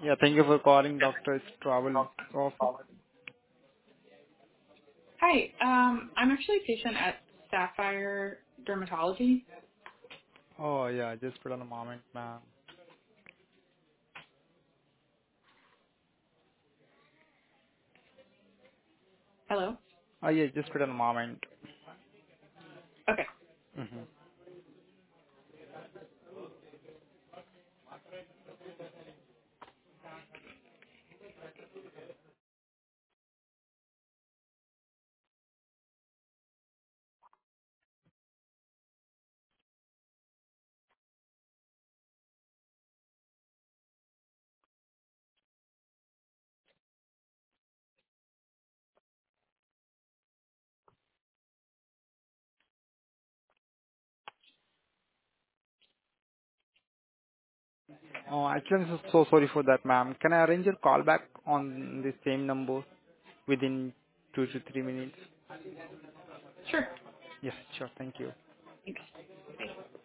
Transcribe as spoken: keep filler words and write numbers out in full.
Yeah, thank you for calling Doctor's Travel Office. Hi, um, I'm actually a patient at Sapphire Dermatology. Oh, yeah, just put on a moment, ma'am. Hello? Oh, yeah, just put on a moment. Okay, Mm-hmm. Oh, actually, I'm so so sorry for that, ma'am. Can I arrange your call back on the same number within two to three minutes? sure. Yes, sure. Thank you. Thanks. Bye.